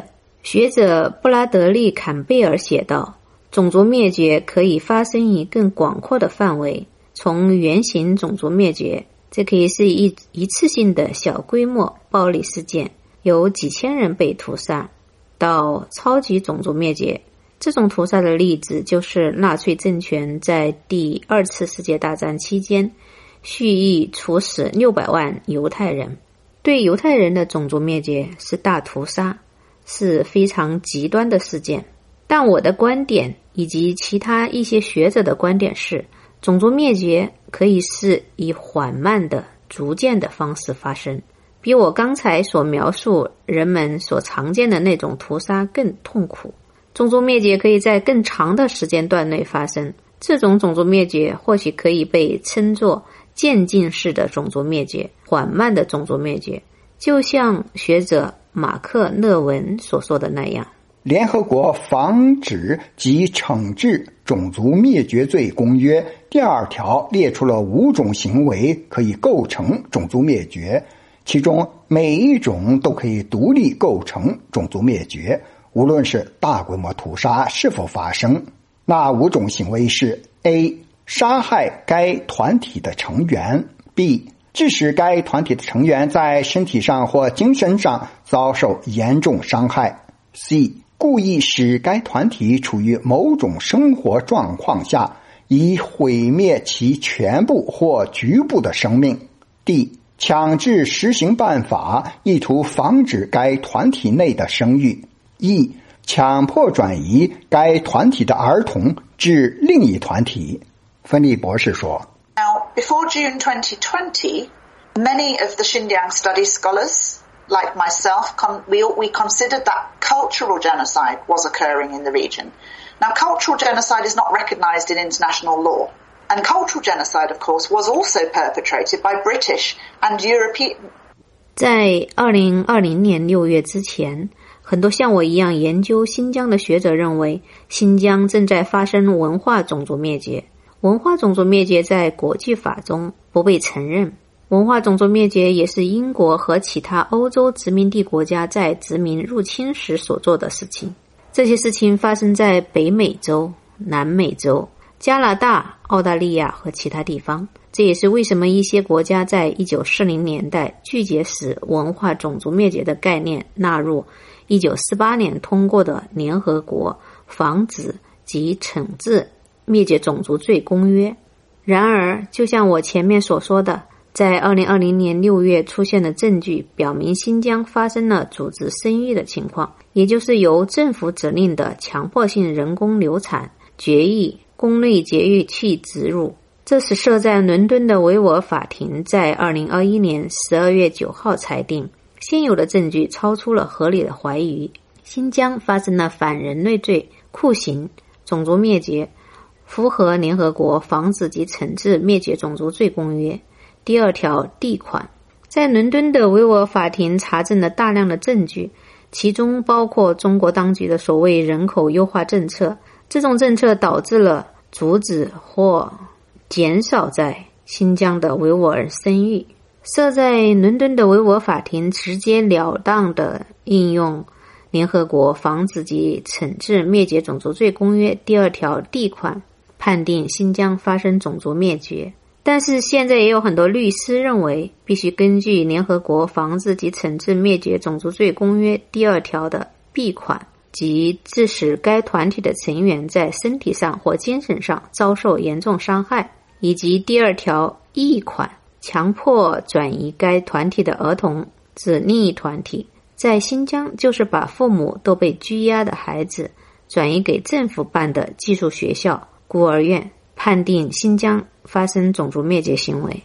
学者布拉德利·坎贝尔写道，种族灭绝可以发生于更广阔的范围，从原型种族灭绝，这可以是一一次性的小规模暴力事件，有几千人被屠杀，到超级种族灭绝。这种屠杀的例子就是纳粹政权在第二次世界大战期间蓄意处死六百万犹太人。对犹太人的种族灭绝是大屠杀，是非常极端的事件。但我的观点以及其他一些学者的观点是，种族灭绝可以是以缓慢的、逐渐的方式发生，比我刚才所描述人们所常见的那种屠杀更痛苦。种族灭绝可以在更长的时间段内发生，这种种族灭绝或许可以被称作渐进式的种族灭绝，缓慢的种族灭绝，就像学者马克勒文所说的那样。 联合国防止及惩治种族灭绝罪公约第二条列出了五种行为可以构成种族灭绝，其中每一种都可以独立构成种族灭绝，无论是大规模屠杀是否发生。那五种行为是 A. 杀害该团体的成员， B. 致使该团体的成员在身体上或精神上遭受严重伤害， C. 故意使该团体处于某种生活状况下，以毁灭其全部或局部的生命， D. 强制实行办法，意图防止该团体内的生育， E. 强迫转移该团体的儿童至另一团体。芬利博士说， Now, before June twenty twenty, many of the Xinjiang study scholars, like myself, con- we, we considered that cultural genocide was occurring in the region. Now, cultural genocide is not recognized in international law. And cultural genocide, of course, was also perpetrated by British and European. 在二零二零年六月之前，很多像我一样研究新疆的学者认为，新疆正在发生文化种族灭绝。文化种族灭绝在国际法中不被承认。文化种族灭绝也是英国和其他欧洲殖民地国家在殖民入侵时所做的事情。这些事情发生在北美洲、南美洲、加拿大、澳大利亚和其他地方。这也是为什么一些国家在一九四零年代拒绝使文化种族灭绝的概念纳入一九四八年通过的联合国防止及惩治灭绝种族罪公约。然而，就像我前面所说的，在二零二零年六月出现的证据表明新疆发生了组织生育的情况，也就是由政府指令的强迫性人工流产、绝育、宫内节育器植入。这是设在伦敦的维吾尔法庭在二零二一年十二月九号裁定，现有的证据超出了合理的怀疑。新疆发生了反人类罪、酷刑、种族灭绝，符合联合国防止及惩治灭绝种族罪公约第二条 D 款。在伦敦的维吾尔法庭查证了大量的证据，其中包括中国当局的所谓人口优化政策。这种政策导致了阻止或减少在新疆的维吾尔生育。设在伦敦的维吾尔法庭直截了当地应用联合国防止及惩治灭绝种族罪公约第二条 D 款，判定新疆发生种族灭绝。但是现在也有很多律师认为，必须根据联合国防治及惩治灭绝种族罪公约第二条的 B 款，即致使该团体的成员在身体上或精神上遭受严重伤害，以及第二条 E 款，强迫转移该团体的儿童至另一团体。在新疆，就是把父母都被拘押的孩子转移给政府办的寄宿学校、孤儿院，判定新疆发生种族灭绝行为。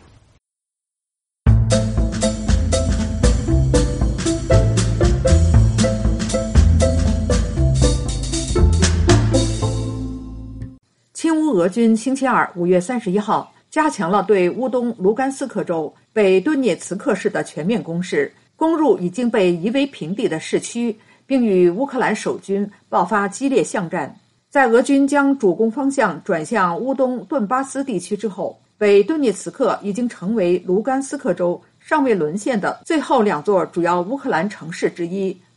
亲乌俄军星期二五月三十一号加强了对乌东卢甘斯克州北顿涅茨克市的全面攻势，攻入已经被夷为平地的市区，并与乌克兰守军爆发激烈巷战。在俄军将主攻方向转向乌东顿巴斯地区之后，北顿涅茨克已经成为卢甘斯克州尚未沦陷的最后两座主要乌克兰城市之一。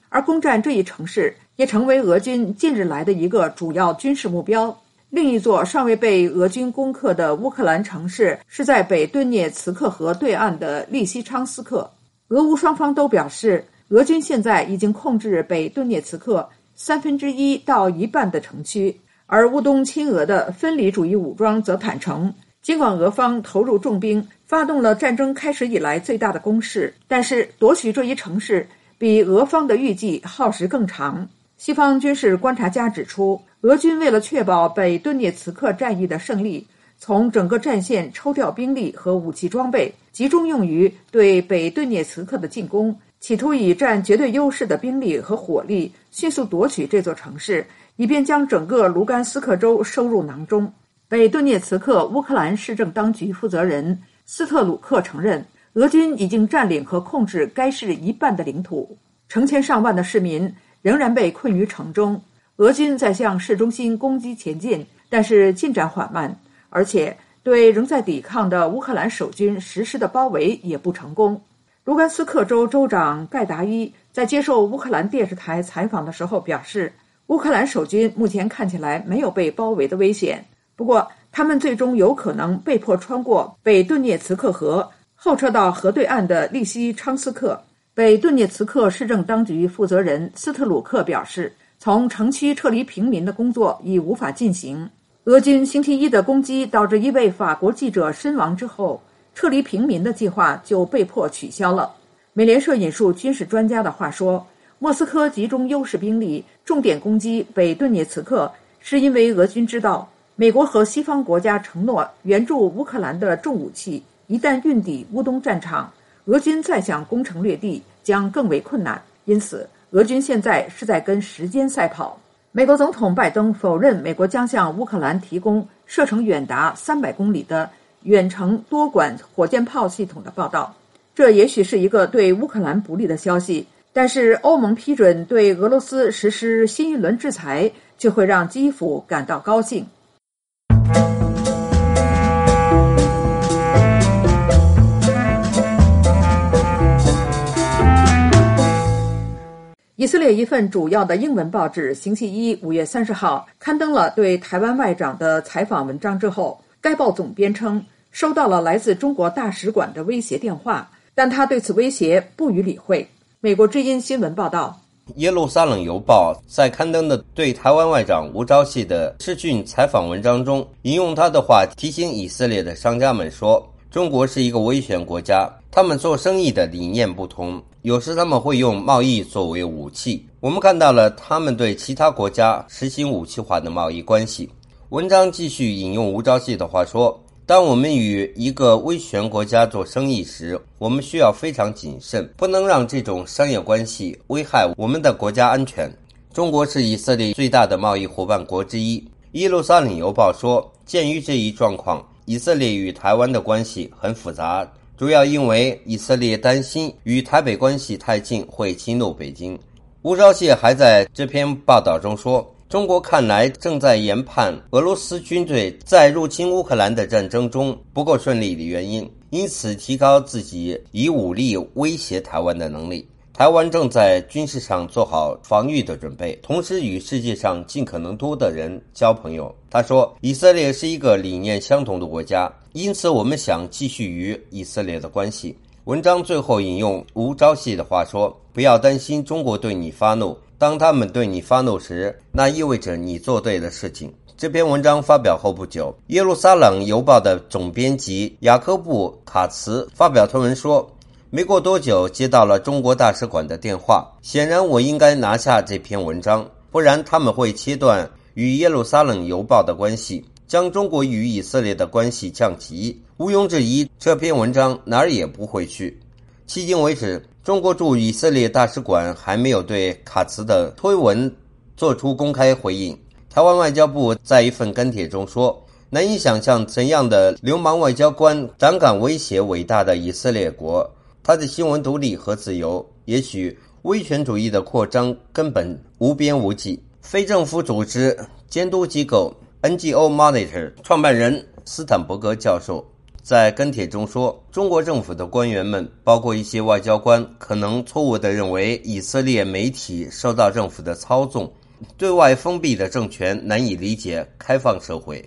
而攻占这一城市也成为俄军近日来的一个主要军事目标。另一座尚未被俄军攻克的乌克兰城市是在北顿涅茨克河对岸的利西昌斯克。俄乌双方都表示，俄军现在已经控制北顿涅茨克三分之一到一半的城区，而乌东亲俄的分离主义武装则坦诚，尽管俄方投入重兵，发动了战争开始以来最大的攻势，但是夺取这一城市比俄方的预计耗时更长。西方军事观察家指出，俄军为了确保北顿涅茨克战役的胜利，从整个战线抽调兵力和武器装备，集中用于对北顿涅茨克的进攻，企图以占绝对优势的兵力和火力迅速夺取这座城市，以便将整个卢甘斯克州收入囊中。北顿涅茨克乌克兰市政当局负责人斯特鲁克承认，俄军已经占领和控制该市一半的领土，成千上万的市民仍然被困于城中。俄军在向市中心攻击前进，但是进展缓慢，而且对仍在抵抗的乌克兰守军实施的包围也不成功。卢甘斯克州州长盖达伊在接受乌克兰电视台采访的时候表示，乌克兰守军目前看起来没有被包围的危险，不过他们最终有可能被迫穿过北顿涅茨克河，后撤到河对岸的利西昌斯克。北顿涅茨克市政当局负责人斯特鲁克表示，从城区撤离平民的工作已无法进行。俄军星期一的攻击导致一位法国记者身亡之后，撤离平民的计划就被迫取消了。美联社引述军事专家的话说，莫斯科集中优势兵力重点攻击北顿涅茨克，是因为俄军知道美国和西方国家承诺援助乌克兰的重武器一旦运抵乌东战场，俄军再想攻城略地将更为困难，因此俄军现在是在跟时间赛跑。美国总统拜登否认美国将向乌克兰提供射程远达三百公里的远程多管火箭炮系统的报道，这也许是一个对乌克兰不利的消息，但是欧盟批准对俄罗斯实施新一轮制裁，却会让基辅感到高兴。以色列一份主要的英文报纸星期一五月三十号刊登了对台湾外长的采访文章之后，该报总编称收到了来自中国大使馆的威胁电话，但他对此威胁不予理会。美国之音新闻报道， 耶路撒冷邮报在刊登的对台湾外长吴钊燮的视讯采访文章中，引用他的话提醒以色列的商家们说，中国是一个威权国家，他们做生意的理念不同，有时他们会用贸易作为武器。我们看到了他们对其他国家实行武器化的贸易关系。文章继续引用吴钊燮的话说，当我们与一个威权国家做生意时，我们需要非常谨慎，不能让这种商业关系危害我们的国家安全。中国是以色列最大的贸易伙伴国之一。耶路撒冷邮报说，鉴于这一状况，以色列与台湾的关系很复杂，主要因为以色列担心与台北关系太近会激怒北京。吴钊燮还在这篇报道中说，中国看来正在研判俄罗斯军队在入侵乌克兰的战争中不够顺利的原因，因此提高自己以武力威胁台湾的能力。台湾正在军事上做好防御的准备，同时与世界上尽可能多的人交朋友。他说，以色列是一个理念相同的国家，因此我们想继续与以色列的关系。文章最后引用吴钊燮的话说，不要担心中国对你发怒，当他们对你发怒时，那意味着你做对了事情。这篇文章发表后不久，耶路撒冷邮报的总编辑雅科布·卡茨发表推文说，没过多久接到了中国大使馆的电话，显然我应该拿下这篇文章，不然他们会切断与耶路撒冷邮报的关系，将中国与以色列的关系降级。毋庸置疑，这篇文章哪儿也不会去。迄今为止，中国驻以色列大使馆还没有对卡茨的推文做出公开回应。台湾外交部在一份跟帖中说，难以想象怎样的流氓外交官胆敢威胁伟大的以色列国，他的新闻独立和自由，也许威权主义的扩张根本无边无际。非政府组织监督机构 N G O Monitor 创办人斯坦伯格教授在跟帖中说，中国政府的官员们，包括一些外交官，可能错误地认为以色列媒体受到政府的操纵，对外封闭的政权难以理解开放社会。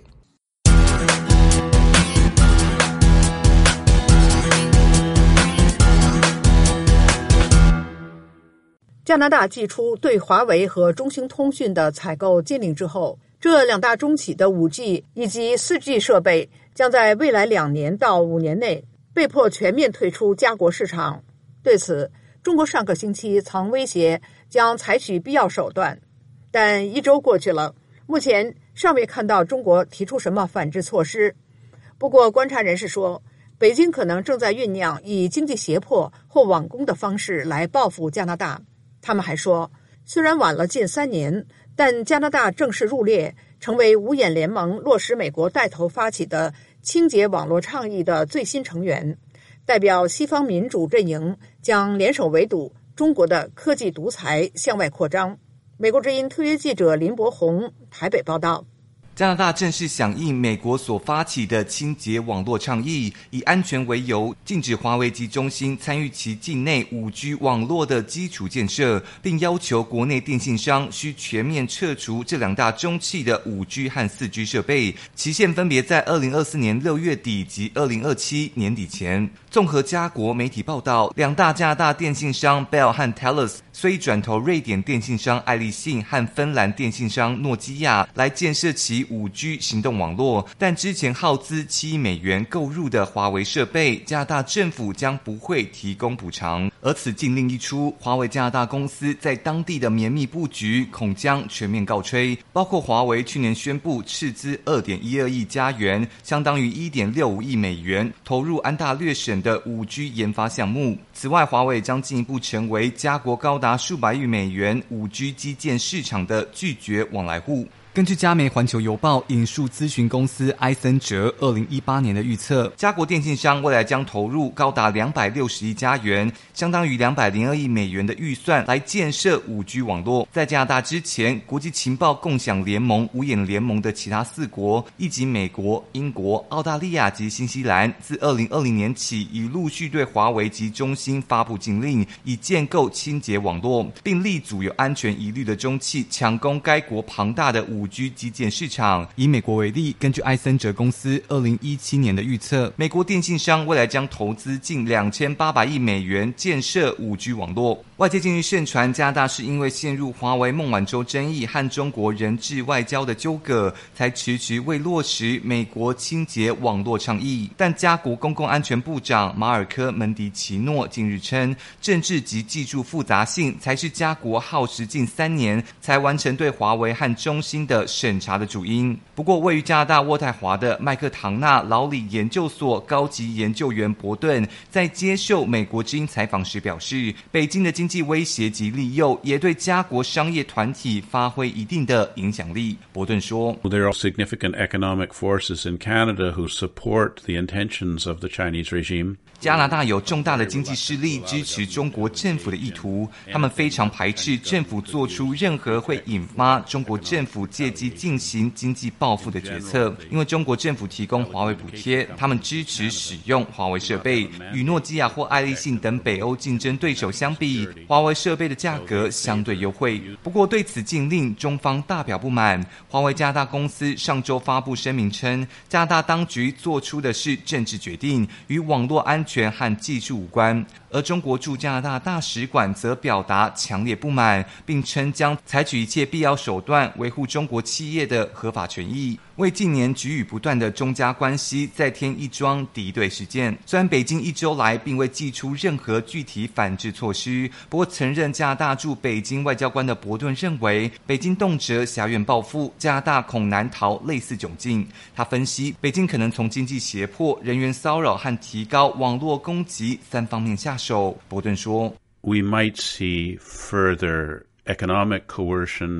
加拿大祭出对华为和中兴通讯的采购禁令之后，这两大中企的 五 G 以及 四 G 设备将在未来两年到五年内被迫全面退出家国市场。对此，中国上个星期曾威胁将采取必要手段，但一周过去了，目前尚未看到中国提出什么反制措施。不过，观察人士说，北京可能正在酝酿以经济胁迫或网攻的方式来报复加拿大。他们还说，虽然晚了近三年，但加拿大正式入列，成为五眼联盟落实美国带头发起的清洁网络倡议的最新成员，代表西方民主阵营将联手围堵中国的科技独裁向外扩张。美国之音特约记者林柏宏台北报道。 加拿大正式响应美国所发起的清洁网络倡议，以安全为由，禁止华为及中兴参与其境内 五 G 网络的基础建设，并要求国内电信商需全面撤除这两大中企的 五 G 和 四 G 设备，期限分别在二零二四年六月底及二零二七年底前。综合加国媒体报道，两大加拿大电信商 Bell 和 Telus 虽转投瑞典电信商爱立信和芬兰电信商诺基亚来建设其 五 G 行动网络，但之前耗资七亿美元购入的华为设备，加拿大政府将不会提供补偿。而此禁令一出，华为加拿大公司在当地的绵密布局恐将全面告吹，包括华为去年宣布斥资 二点一二亿加元，相当于 一点六五亿美元，投入安大略省的 五 G 研发项目。此外，华为将进一步成为加国高达数百亿美元 五 G 基建市场的拒绝往来户。根据加媒环球邮报引述咨询公司埃森哲二零一八年的预测，加国电信商未来将投入高达两百六十亿加元，相当于两百零二亿美元的预算来建设 五 G 网络。在加拿大之前，国际情报共享联盟五眼联盟的其他四国，以及美国、英国、澳大利亚及新西兰，自二零二零年起已陆续对华为及中兴发布禁令，以建构清洁网络，并力阻有安全疑虑的中企抢攻该国庞大的五 G 基建市场。以美国为例，根据埃森哲公司二零一七年的预测，美国电信商未来将投资近两千八百亿美元建设 五 G 网络。外界近日盛传，加拿大是因为陷入华为孟晚舟争议和中国人质外交的纠葛，才迟迟未落实美国清洁网络倡议。但加国公共安全部长马尔科门迪奇诺近日称，政治及技术复杂性才是加国耗时近三年才完成对华为和中兴的审查的主因。不过，位于加拿大渥太华的麦克唐纳劳里研究所高级研究员伯顿在接受美国之音采访时表示，北京的经济威胁及利诱也对加国商业团体发挥一定的影响力。伯顿说 There are significant economic forces in Canada who support the intentions of the Chinese regime. 加拿大有重大的经济势力支持中国政府的意图，他们非常排斥政府做出任何会引发中国政府借机进行经济报复的决策。因为中国政府提供华为补贴，他们支持使用华为设备。与诺基亚或爱立信等北欧竞争对手相比，华为设备的价格相对优惠。不过对此禁令，中方大表不满。华为加拿大公司上周发布声明称，加拿大当局做出的是政治决定，与网络安全和技术无关。而中国驻加拿大大使馆则表达强烈不满，并称将采取一切必要手段维护中国企业的合法权益，为近年举语不断的中加关系再添一桩敌对事件。虽然北京一周来并未祭出任何具体反制措施，不过曾任加拿大驻北京外交官的伯顿认为，北京动辄挟怨报复，加拿大恐难逃类似窘境。他分析，北京可能从经济胁迫、人员骚扰和提高网络攻击三方面下手。伯顿说 We might see further economic coercion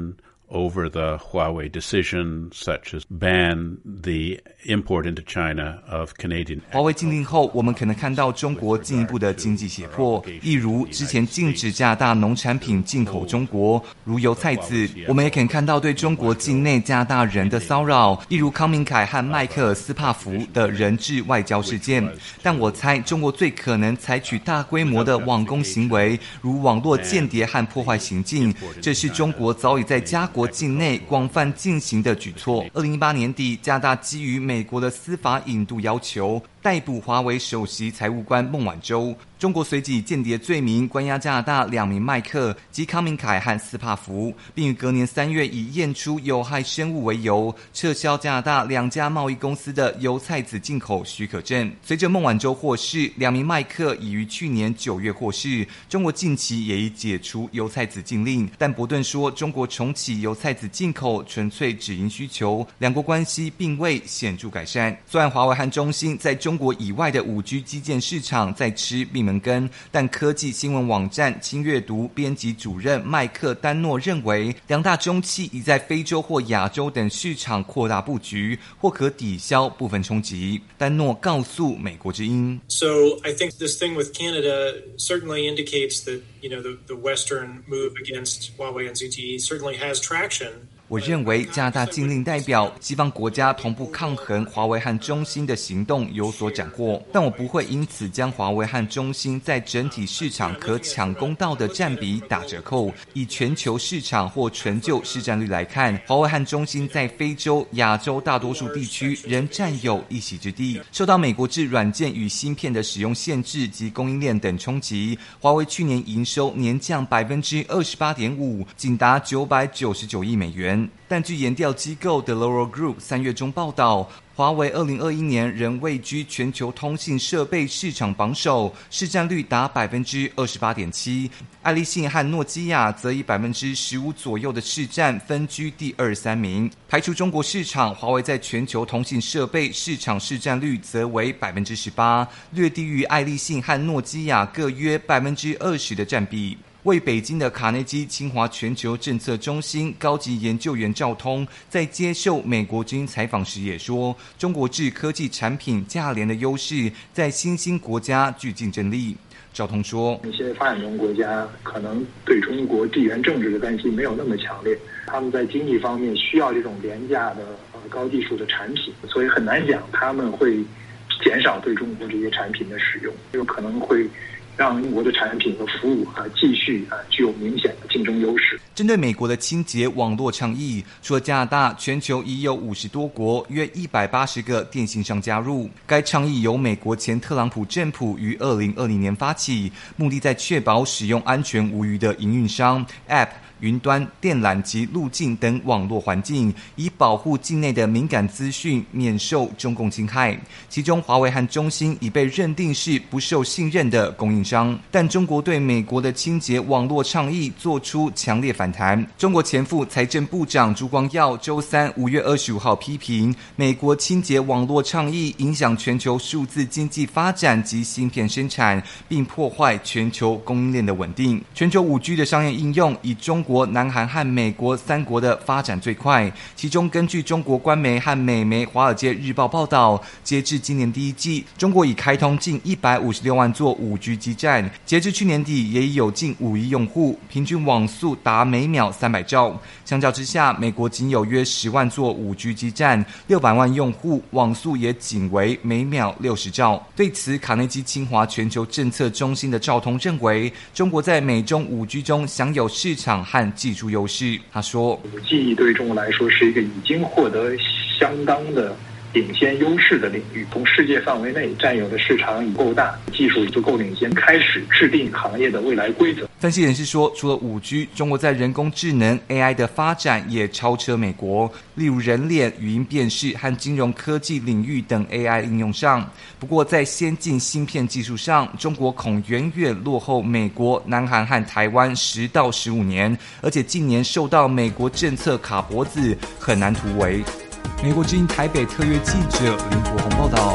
over the Huawei decision, such as ban the import into China of Canadian. 华为禁令后，我们可能看到中国进一步的经济胁迫，例如之前禁止加拿大农产品进口中国，如油菜籽。我们也可能看到对中国境内加拿大人的骚扰，例如康明凯和麦克尔斯帕福的人质外交事件。但我猜，中国最可能采取大规模的网攻行为，如网络间谍和破坏行径，这是中国早已在加国境内广泛进行的举措。二零一八年底，加拿大基于美国的司法引渡要求，逮捕华为首席财务官孟晚舟。中国随即以间谍罪名关押加拿大两名麦克及康明凯和斯帕福，并于隔年三月以验出有害生物为由，撤销加拿大两家贸易公司的油菜籽进口许可证。随着孟晚舟获释，两名麦克已于去年九月获释，中国近期也已解除油菜籽禁令。但伯顿说，中国重启油菜籽进口纯粹只因需求，两国关系并未显著改善。虽然华为和中兴在中国以外的 五 G 基建市场在吃闭门羹，但科技新闻网站轻阅读编辑主任麦克丹诺认为，两大中企已在非洲或亚洲等市场扩大布局，或可抵消部分冲击。丹诺告诉美国之音 So I think this thing with Canada certainly indicates that, you know, the, the Western move against Huawei and Z T E certainly has traction. 我认为加拿大禁令代表西方国家同步抗衡华为和中兴的行动有所斩获，但我不会因此将华为和中兴在整体市场可抢攻到的占比打折扣。以全球市场或纯就市占率来看，华为和中兴在非洲、亚洲大多数地区仍占有一席之地。受到美国制软件与芯片的使用限制及供应链等冲击，华为去年营收年降 百分之二十八点五， 仅达九百九十九亿美元。但据研调机构 Dell'Oro Group 三月中报道，华为二零二一年仍位居全球通信设备市场榜首，市占率达 百分之二十八点七。爱立信和诺基亚则以 百分之十五 左右的市占分居第二三名。排除中国市场，华为在全球通信设备市场市占率则为 百分之十八， 略低于爱立信和诺基亚各约 百分之二十 的占比。为北京的卡内基清华全球政策中心高级研究员赵通在接受美国之音采访时也说，中国制科技产品价廉的优势在新兴国家具竞争力。赵通说， 一些发展中国家可能对中国地缘政治的担心没有那么强烈，他们在经济方面需要这种廉价的呃高技术的产品，所以很难讲他们会减少对中国这些产品的使用，有可能会让中国的产品和服务啊继续啊具有明显的竞争优势。 针对美国的清洁网络倡议，除了加拿大，全球已有五十多国，约一百八十个电信商加入。该倡议由美国前特朗普政府于二零二零年发起，目的在确保使用安全无虞的营运商 App、云端、电缆及路径等网络环境，以保护境内的敏感资讯免受中共侵害。其中，华为和中兴已被认定是不受信任的供应商，但中国对美国的清洁网络倡议做出强烈反弹。中国前副财政部长朱光耀周三五月二十五号批评，美国清洁网络倡议影响全球数字经济发展及芯片生产，并破坏全球供应链的稳定。全球 五 G 的商业应用以中国国、南韩和美国三国的发展最快。其中，根据中国官媒和美媒《华尔街日报》报道，截至今年第一季，中国已开通近一百五十六万座 五 G 基站，截至去年底也已有近五亿用户，平均网速达每秒三百兆。相较之下，美国仅有约十万座 五 G 基站，六百万用户，网速也仅为每秒六十兆。对此，卡内基清华全球政策中心的赵通认为，中国在美中 五 G 中享有市场和技术优势。他说， 五 G 对中国来说是一个已经获得相当的领先优势的领域，从世界范围内占有的市场已够大，技术已足够领先，开始制定行业的未来规则。 分析人士说，除了 五 G， 中国在人工智能 A I 的发展也超车美国，例如人脸、语音辨识和金融科技领域等 A I 应用上。不过在先进芯片技术上，中国恐远远落后美国、南韩和台湾十到十五年，而且近年受到美国政策卡脖子，很难突围。美国之音台北特约记者林国宏报道。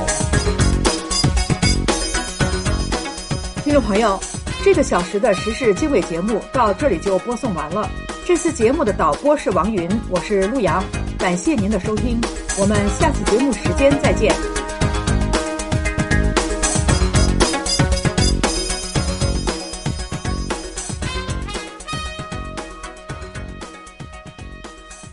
听众朋友，这个小时的时事经纬节目到这里就播送完了。 这次节目的导播是王云，我是陆阳，感谢您的收听，我们下次节目时间再见。